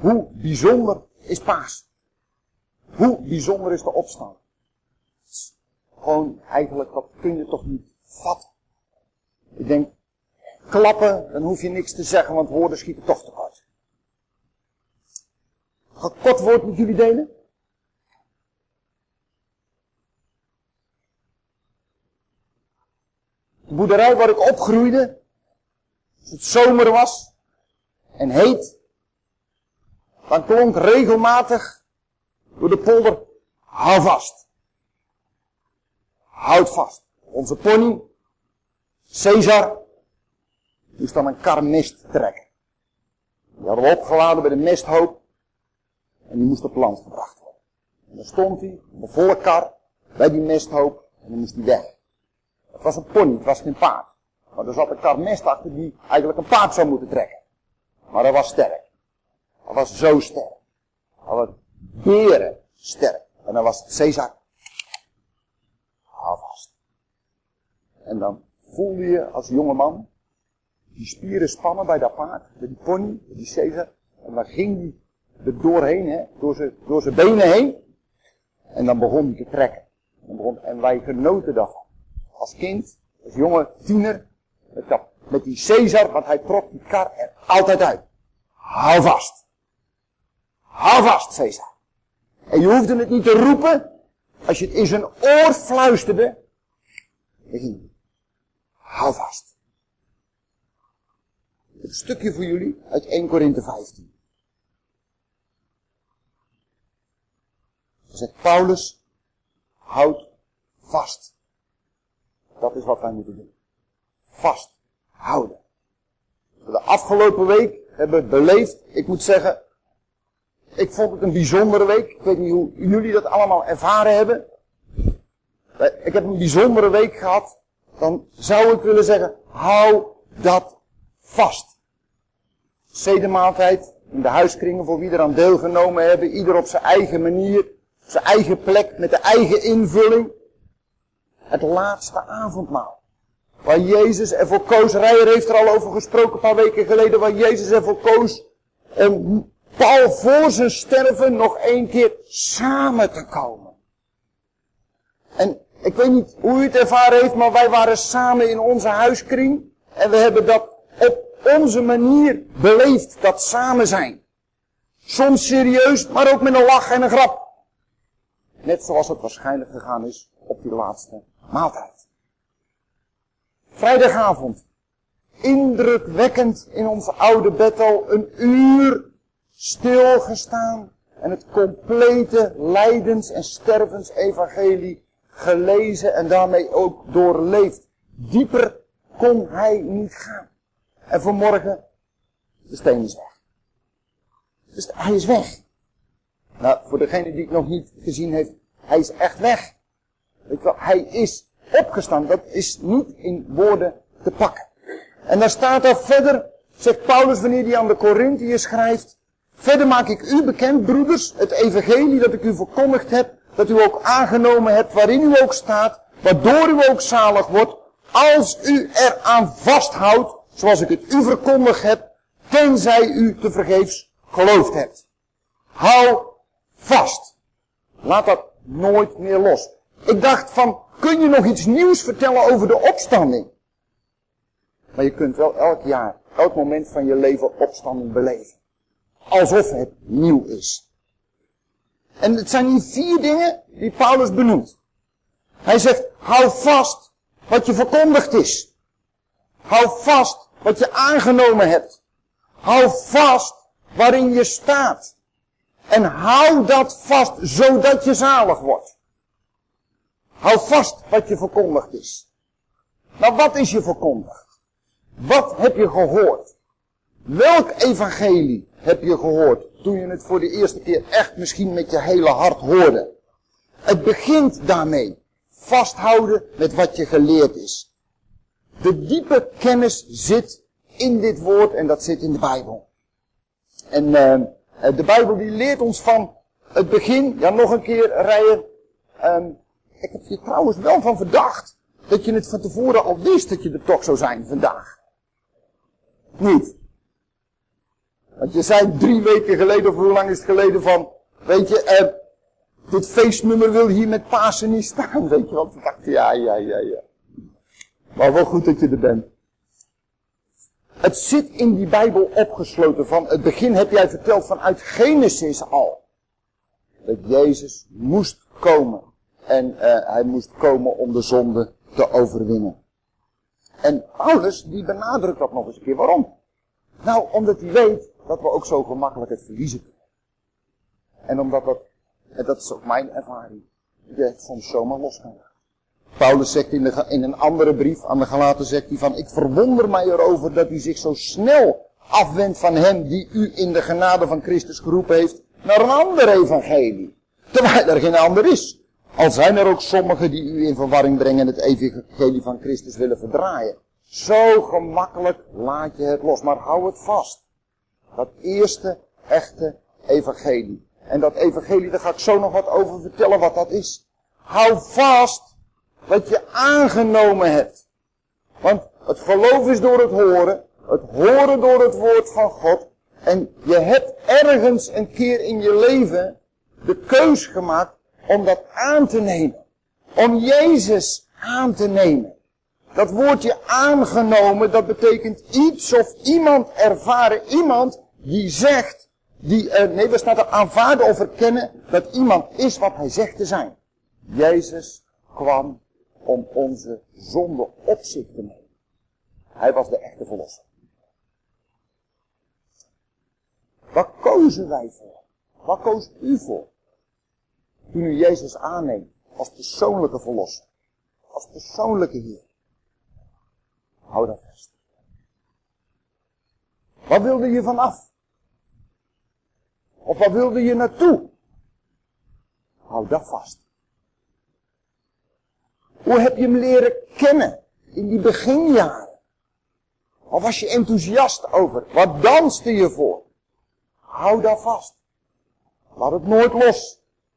Hoe bijzonder is Paas? Hoe bijzonder is de opstand? Gewoon eigenlijk, dat kun je toch niet vatten. Ik denk, klappen, dan hoef je niks te zeggen, want woorden schieten toch tekort. Ga ik een kort woord met jullie delen? De boerderij waar ik opgroeide, als het zomer was en heet, dan klonk regelmatig door de polder, hou vast. Houd vast. Onze pony, Caesar, moest dan een kar mest trekken. Die hadden we opgeladen bij de mesthoop en die moest op land gebracht worden. En dan stond hij, op een volle kar, bij die mesthoop en dan moest hij weg. Het was een pony, het was geen paard. Maar er zat een kar mest achter die eigenlijk een paard zou moeten trekken. Maar hij was sterk. Hij was zo sterk. Hij was beren sterk. En dan was het Caesar. Hou vast. En dan voelde je als jongeman die spieren spannen bij dat paard, bij die pony, bij die Caesar. En dan ging die er doorheen, hè, door zijn benen heen. En dan begon hij te trekken. En wij genoten daarvan. Als kind, als jonge tiener, met die Caesar, want hij trok die kar er altijd uit. Hou vast. Hou vast, Caesar. En je hoefde het niet te roepen. Als je het in zijn oor fluisterde, dan ging hij. Hou vast. Een stukje voor jullie uit 1 Korinthe 15. Dan zegt Paulus, houd vast. Dat is wat wij moeten doen. Vasthouden. De afgelopen week hebben we beleefd, ik moet zeggen, ik vond het een bijzondere week. Ik weet niet hoe jullie dat allemaal ervaren hebben. Ik heb een bijzondere week gehad. Dan zou ik willen zeggen, hou dat vast. Zedemaaltijd in de huiskringen voor wie er aan deelgenomen hebben. Ieder op zijn eigen manier, op zijn eigen plek, met de eigen invulling. Het laatste avondmaal. Waar Jezus ervoor koos, Reijer heeft er al over gesproken een paar weken geleden, waar Jezus ervoor koos om Paul voor zijn sterven nog 1 keer samen te komen. En ik weet niet hoe u het ervaren heeft, maar wij waren samen in onze huiskring en we hebben dat op onze manier beleefd, dat samen zijn. Soms serieus, maar ook met een lach en een grap. Net zoals het waarschijnlijk gegaan is op die laatste maaltijd. Vrijdagavond. Indrukwekkend in onze oude Bethel. Een uur stilgestaan. En het complete lijdens- en stervensevangelie gelezen en daarmee ook doorleefd. Dieper kon hij niet gaan. En vanmorgen, de steen is weg. Dus hij is weg. Nou, voor degene die het nog niet gezien heeft, hij is echt weg. Weet je wel, hij is opgestaan. Dat is niet in woorden te pakken. En dan staat er verder, zegt Paulus wanneer hij aan de Korinthiërs schrijft, verder maak ik u bekend, broeders, het evangelie dat ik u verkondigd heb, dat u ook aangenomen hebt, waarin u ook staat, waardoor u ook zalig wordt, als u eraan vasthoudt, zoals ik het u verkondigd heb, tenzij u tevergeefs geloofd hebt. Hou vast. Laat dat nooit meer los. Ik dacht van, kun je nog iets nieuws vertellen over de opstanding? Maar je kunt wel elk jaar, elk moment van je leven opstanding beleven. Alsof het nieuw is. En het zijn die 4 dingen die Paulus benoemt. Hij zegt, hou vast wat je verkondigd is. Hou vast wat je aangenomen hebt. Hou vast waarin je staat. En hou dat vast zodat je zalig wordt. Hou vast wat je verkondigd is. Nou, wat is je verkondigd? Wat heb je gehoord? Welk evangelie heb je gehoord toen je het voor de eerste keer echt misschien met je hele hart hoorde? Het begint daarmee. Vasthouden met wat je geleerd is. De diepe kennis zit in dit woord en dat zit in de Bijbel. En de Bijbel die leert ons van het begin, ja nog een keer Reijer, ik heb je trouwens wel van verdacht dat je het van tevoren al wist dat je er toch zou zijn vandaag. Niet? Want je zei 3 weken geleden, of hoe lang is het geleden, van, weet je, dit feestnummer wil hier met Pasen niet staan, weet je. Want ik dacht, ja. Maar wel goed dat je er bent. Het zit in die Bijbel opgesloten van, het begin heb jij verteld vanuit Genesis al. Dat Jezus moest komen. En hij moest komen om de zonde te overwinnen. En Paulus, die benadrukt dat nog eens een keer. Waarom? Nou, omdat hij weet dat we ook zo gemakkelijk het verliezen kunnen. En omdat dat is ook mijn ervaring, je het soms zomaar los kan laten. Paulus zegt in een andere brief aan de Galaten, zegt hij van, ik verwonder mij erover dat u zich zo snel afwendt van hem die u in de genade van Christus geroepen heeft naar een ander evangelie. Terwijl er geen ander is. Al zijn er ook sommigen die u in verwarring brengen en het evangelie van Christus willen verdraaien. Zo gemakkelijk laat je het los, maar hou het vast. Dat eerste echte evangelie. En dat evangelie, daar ga ik zo nog wat over vertellen wat dat is. Hou vast wat je aangenomen hebt. Want het geloof is door het horen door het woord van God. En je hebt ergens een keer in je leven de keus gemaakt om dat aan te nemen. Om Jezus aan te nemen. Dat woordje aangenomen, dat betekent iets of iemand ervaren. Iemand die zegt, we staan er aanvaarden of erkennen dat iemand is wat hij zegt te zijn. Jezus kwam om onze zonde op zich te nemen. Hij was de echte verlosser. Waar kozen wij voor? Waar koos u voor? Toen u Jezus aanneemt als persoonlijke verlosser. Als persoonlijke Heer. Hou dat vast. Waar wilde je vanaf? Of waar wilde je naartoe? Hou dat vast. Hoe heb je hem leren kennen in die beginjaren? Waar was je enthousiast over? Waar danste je voor? Hou dat vast. Laat het nooit los.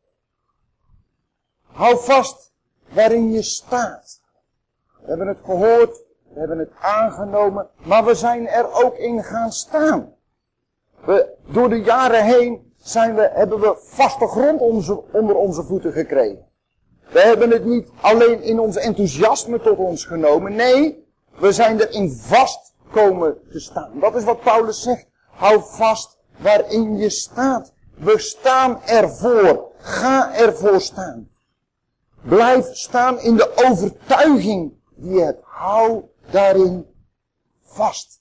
Hou vast waarin je staat. We hebben het gehoord, we hebben het aangenomen, maar we zijn er ook in gaan staan. Door de jaren heen hebben we vaste grond onder onze voeten gekregen. We hebben het niet alleen in ons enthousiasme tot ons genomen. Nee, we zijn erin vast komen te staan. Dat is wat Paulus zegt. Hou vast waarin je staat. We staan ervoor. Ga ervoor staan. Blijf staan in de overtuiging die je hebt. Hou daarin vast.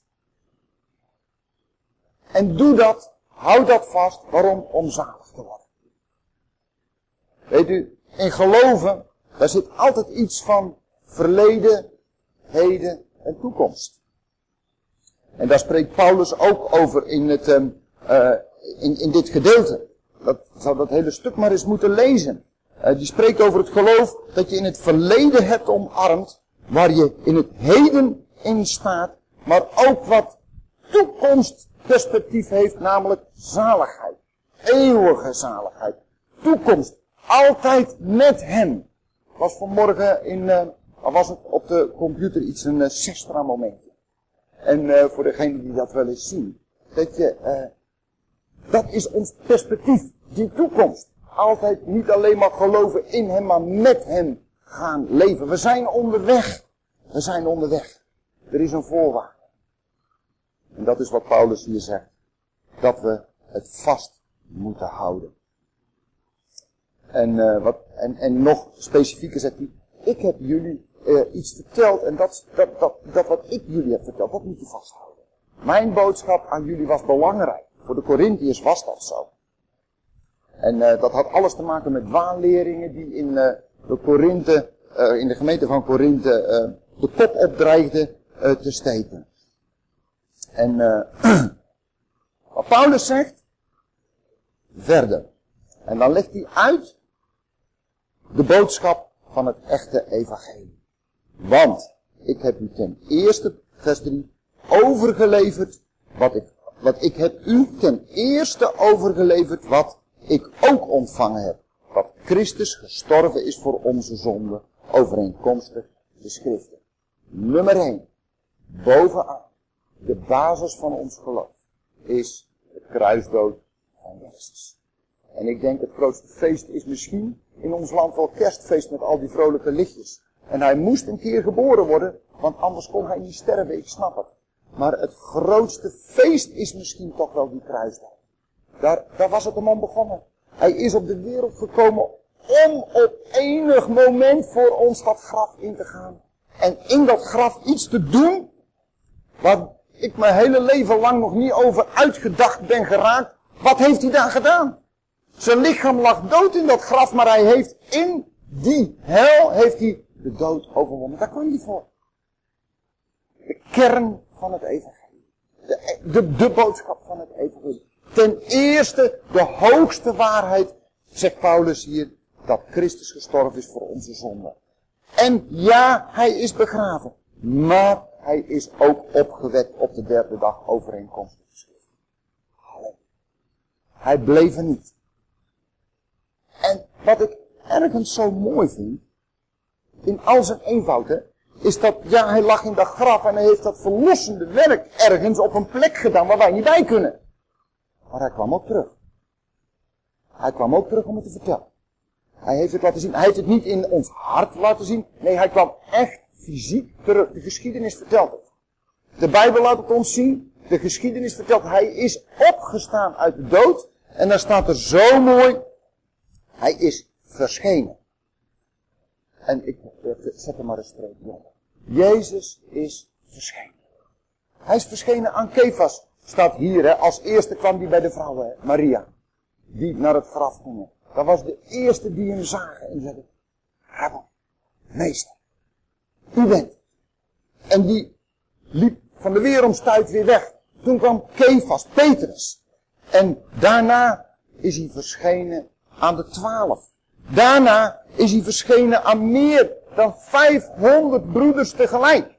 En doe dat, hou dat vast. Waarom? Om zalig te worden. Weet u, in geloven, daar zit altijd iets van verleden, heden en toekomst. En daar spreekt Paulus ook over in dit gedeelte. Dat zou dat hele stuk maar eens moeten lezen. Die spreekt over het geloof dat je in het verleden hebt omarmd, waar je in het heden in staat, maar ook wat toekomstperspectief heeft, namelijk zaligheid. Eeuwige zaligheid. Toekomst. Altijd met hem. Was vanmorgen was het op de computer iets een Sestra momentje. En voor degenen die dat wel eens zien. Dat is ons perspectief. Die toekomst. Altijd niet alleen maar geloven in hem, maar met hem gaan leven. We zijn onderweg. We zijn onderweg. Er is een voorwaarde. En dat is wat Paulus hier zegt. Dat we het vast moeten houden. En nog specifieker zegt hij, ik heb jullie iets verteld en dat wat ik jullie heb verteld, dat moet je vasthouden. Mijn boodschap aan jullie was belangrijk. Voor de Korintiërs was dat zo. En dat had alles te maken met waanleringen die in de gemeente van Korinthe de kop opdreigden te steken. En wat Paulus zegt, verder. En dan legt hij uit de boodschap van het echte evangelie. Want ik heb u ten eerste, vers 3, overgeleverd wat ik heb u ten eerste overgeleverd wat ik ook ontvangen heb. Dat Christus gestorven is voor onze zonden, overeenkomstig de schriften. Nummer 1, bovenaan, de basis van ons geloof, is kruisdood van Jezus. En ik denk het grootste feest is misschien in ons land wel kerstfeest met al die vrolijke lichtjes. En hij moest een keer geboren worden, want anders kon hij niet sterven, ik snap het. Maar het grootste feest is misschien toch wel die kruisdood. Daar was het hem om begonnen. Hij is op de wereld gekomen om op enig moment voor ons dat graf in te gaan. En in dat graf iets te doen, waar ik mijn hele leven lang nog niet over uitgedacht ben geraakt. Wat heeft hij daar gedaan? Zijn lichaam lag dood in dat graf, maar hij heeft in die hel heeft hij de dood overwonnen. Daar kwam hij voor. De kern van het evangelie. De boodschap van het evangelie. Ten eerste de hoogste waarheid, zegt Paulus hier, dat Christus gestorven is voor onze zonde. En ja, hij is begraven. Maar hij is ook opgewekt op de derde dag overeenkomstig geschreven. Hij bleef er niet. En wat ik ergens zo mooi vind, in al zijn eenvoud, is dat, ja, hij lag in dat graf en hij heeft dat verlossende werk ergens op een plek gedaan waar wij niet bij kunnen. Maar hij kwam ook terug. Hij kwam ook terug om het te vertellen. Hij heeft het laten zien. Hij heeft het niet in ons hart laten zien. Nee, hij kwam echt fysiek terug. De geschiedenis vertelt het. De Bijbel laat het ons zien. De geschiedenis vertelt. Hij is opgestaan uit de dood. En daar staat er zo mooi. Hij is verschenen. En ik zet er maar een streep onder. Jezus is verschenen. Hij is verschenen aan Kefas. Staat hier, als eerste kwam hij bij de vrouwen, Maria. Die naar het graf gingen. Dat was de eerste die hem zagen en zeiden, Rabbi, meester, u bent. En die liep van de weeromstuit weer weg. Toen kwam Kefas, Petrus. En daarna is hij verschenen aan de 12. Daarna is hij verschenen aan meer dan 500 broeders tegelijk.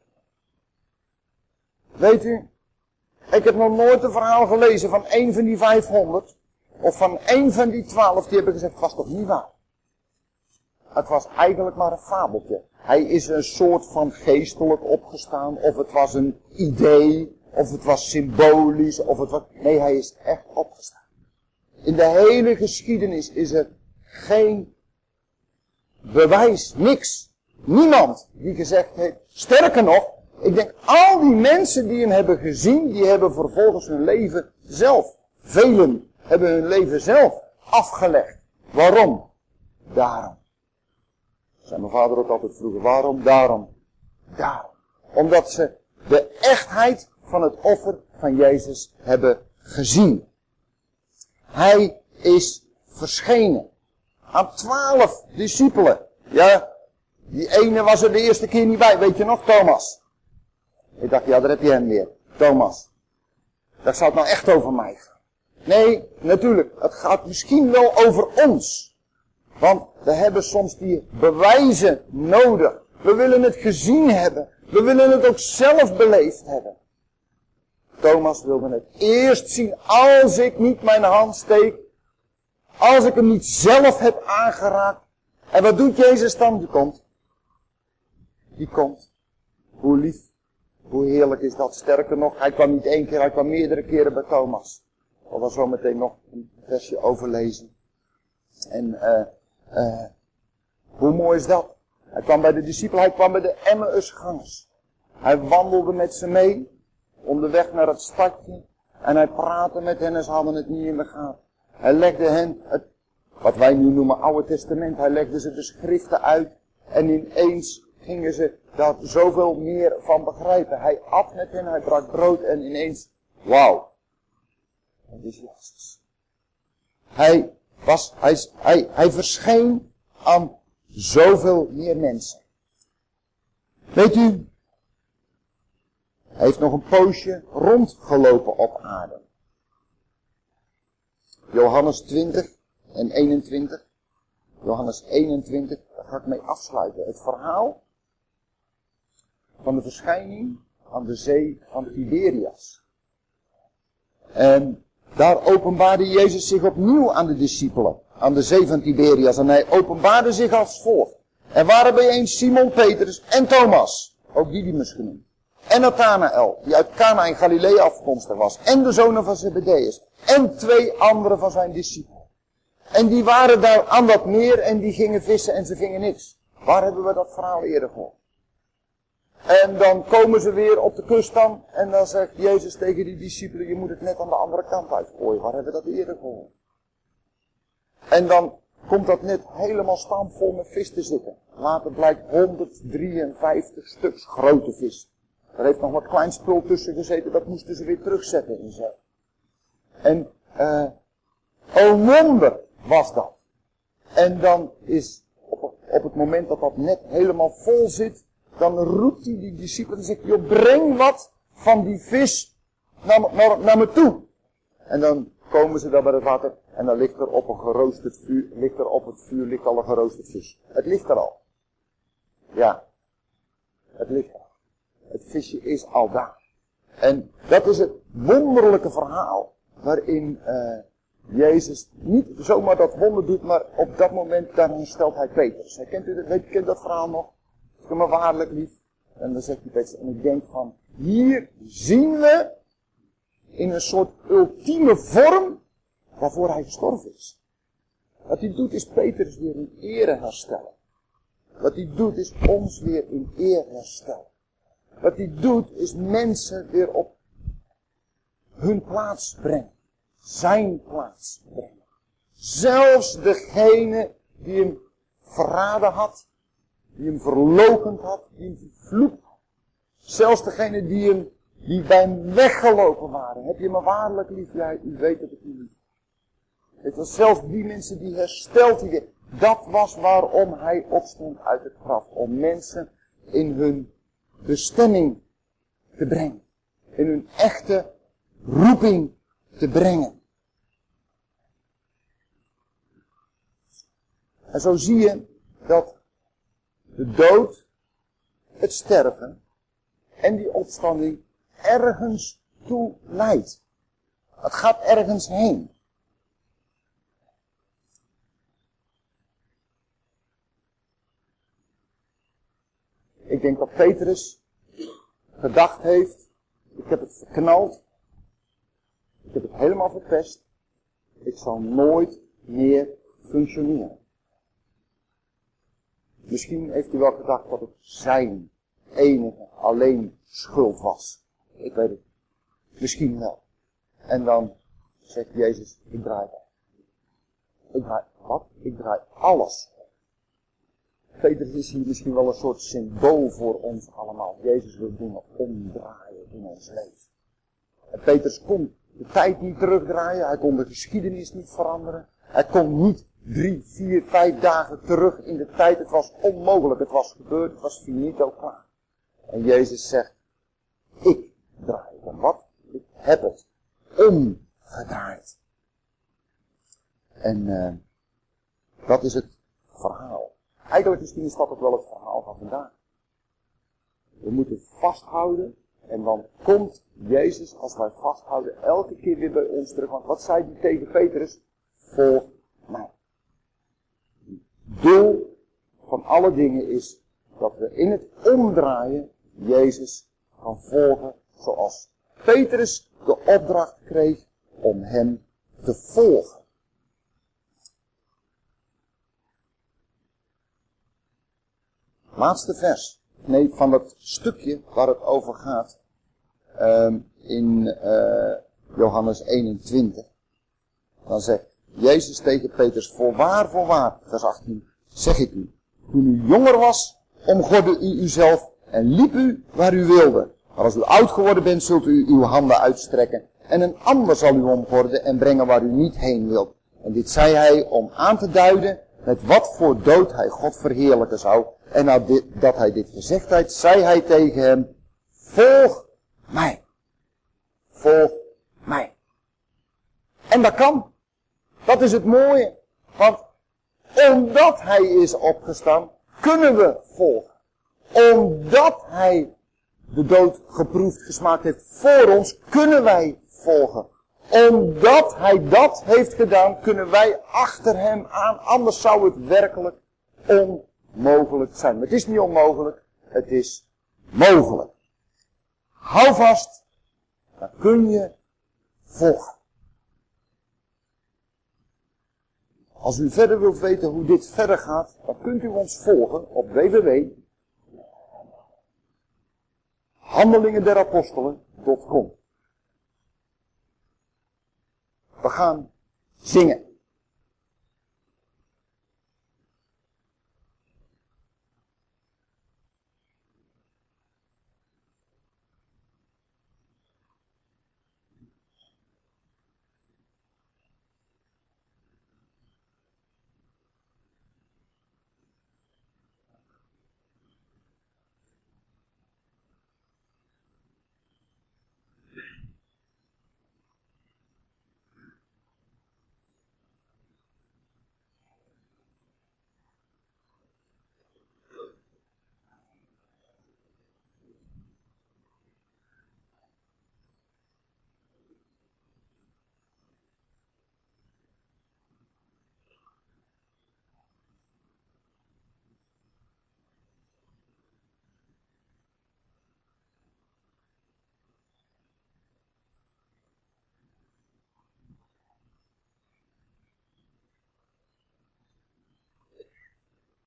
Weet u, ik heb nog nooit een verhaal gelezen van één van die 500... of van één van die 12 die hebben gezegd, het was toch niet waar. Het was eigenlijk maar een fabeltje. Hij is een soort van geestelijk opgestaan, of het was een idee, of het was symbolisch, of het was... Nee, hij is echt opgestaan. In de hele geschiedenis is er geen bewijs, niks. Niemand die gezegd heeft, sterker nog, ik denk al die mensen die hem hebben gezien, die hebben vervolgens hun leven zelf, velen hebben hun leven zelf afgelegd. Waarom? Daarom. Zei mijn vader ook altijd vroeger. Waarom? Daarom. Daarom. Omdat ze de echtheid van het offer van Jezus hebben gezien. Hij is verschenen aan 12 discipelen. Ja, die ene was er de eerste keer niet bij. Weet je nog, Thomas? Ik dacht, ja, daar heb je hem weer. Thomas. Dat zou het nou echt over mij gaan. Nee, natuurlijk, het gaat misschien wel over ons. Want we hebben soms die bewijzen nodig. We willen het gezien hebben. We willen het ook zelf beleefd hebben. Thomas wilde het eerst zien als ik niet mijn hand steek. Als ik hem niet zelf heb aangeraakt. En wat doet Jezus dan? Die komt. Die komt. Hoe lief, hoe heerlijk is dat. Sterker nog, hij kwam niet één keer, hij kwam meerdere keren bij Thomas. Ik wil zo meteen nog een versje overlezen. En hoe mooi is dat? Hij kwam bij de discipelen, hij kwam bij de Emmausgangers. Hij wandelde met ze mee, onderweg naar het stadje. En hij praatte met hen en ze hadden het niet in de gaten. Hij legde hen, wat wij nu noemen Oude Testament, hij legde ze de schriften uit. En ineens gingen ze daar zoveel meer van begrijpen. Hij at met hen, hij brak brood en ineens, wauw. Dat is Jezus. Hij verscheen aan zoveel meer mensen. Weet u, hij heeft nog een poosje rondgelopen op aarde. Johannes 20 en 21. Johannes 21, daar ga ik mee afsluiten. Het verhaal van de verschijning aan de zee van Tiberias. En daar openbaarde Jezus zich opnieuw aan de discipelen, aan de zee van Tiberias. En hij openbaarde zich als volgt. Er waren bijeen Simon Petrus en Thomas, ook Didymus genoemd. En Nathanael, die uit Cana in Galilea afkomstig was. En de zonen van Zebedeus. En 2 anderen van zijn discipelen. En die waren daar aan dat meer en die gingen vissen en ze vingen niks. Waar hebben we dat verhaal eerder gehoord? En dan komen ze weer op de kust dan. En dan zegt Jezus tegen die discipelen, je moet het net aan de andere kant uitgooien. Waar hebben we dat eerder gehoord? En dan komt dat net helemaal stampvol met vis te zitten. Later blijkt 153 stuks grote vis. Er heeft nog wat klein spul tussen gezeten, dat moesten ze weer terugzetten in zee. En een wonder was dat. En dan is op het moment dat dat net helemaal vol zit, dan roept hij die discipelen en zegt, joh, breng wat van die vis naar me toe. En dan komen ze daar bij het water en dan ligt er op een geroosterd vuur, ligt al een geroosterd vis. Het ligt er al. Ja, het ligt er. Het visje is al daar. En dat is het wonderlijke verhaal waarin Jezus niet zomaar dat wonder doet, maar op dat moment dan herstelt hij Petrus. Kent dat verhaal nog? Ik vind me waarlijk lief. En dan zegt hij Petrus, en ik denk van, hier zien we in een soort ultieme vorm waarvoor hij gestorven is. Wat hij doet is Petrus weer in ere herstellen. Wat hij doet is ons weer in eer herstellen. Wat hij doet is mensen weer op hun plaats brengen. Zijn plaats brengen. Zelfs degene die hem verraden had, die hem verloochend had, die hem vervloekt had. Zelfs degene die bij hem weggelopen waren. Heb je me waarlijk lief? Ja, u weet dat ik u lief heb. Het was zelfs die mensen die hersteld die weer. Dat was waarom hij opstond uit het graf. Om mensen in hun bestemming te brengen. In hun echte roeping te brengen. En zo zie je dat de dood, het sterven en die opstanding ergens toe leidt. Het gaat ergens heen. Ik denk dat Petrus gedacht heeft, ik heb het verknald, ik heb het helemaal verpest, ik zal nooit meer functioneren. Misschien heeft hij wel gedacht dat het zijn enige, alleen schuld was. Ik weet het. Misschien wel. En dan zegt Jezus, ik draai wat? Ik draai alles. Petrus is hier misschien wel een soort symbool voor ons allemaal. Jezus wil dingen omdraaien in ons leven. En Petrus kon de tijd niet terugdraaien. Hij kon de geschiedenis niet veranderen. Hij kon niet 3, 4, 5 dagen terug in de tijd. Het was onmogelijk. Het was gebeurd. Het was finito klaar. En Jezus zegt, ik draai het om. Wat? Ik heb het omgedraaid. En dat is het verhaal. Eigenlijk misschien is dat ook wel het verhaal van vandaag. We moeten vasthouden. En dan komt Jezus, als wij vasthouden, elke keer weer bij ons terug. Want wat zei hij tegen Petrus? Volg mij. Het doel van alle dingen is dat we in het omdraaien Jezus gaan volgen zoals Petrus de opdracht kreeg om hem te volgen. Laatste vers. Nee, van het stukje waar het over gaat. In Johannes 21. Dan zegt Jezus tegen Petrus, voorwaar, vers 18, zeg ik u. Toen u jonger was, omgordde u uzelf en liep u waar u wilde. Maar als u oud geworden bent, zult u uw handen uitstrekken. En een ander zal u omgorden en brengen waar u niet heen wilt. En dit zei hij om aan te duiden met wat voor dood hij God verheerlijken zou. En nadat hij dit gezegd had, zei hij tegen hem, volg mij. Volg mij. En dat kan. Dat is het mooie. Want omdat hij is opgestaan, kunnen we volgen. Omdat hij de dood geproefd, gesmaakt heeft voor ons, kunnen wij volgen. Omdat hij dat heeft gedaan, kunnen wij achter hem aan. Anders zou het werkelijk onmogelijk zijn. Maar het is niet onmogelijk, het is mogelijk. hou vast, dan kun je volgen. Als u verder wilt weten hoe dit verder gaat, dan kunt u ons volgen op www.handelingenderapostelen.com. We gaan zingen.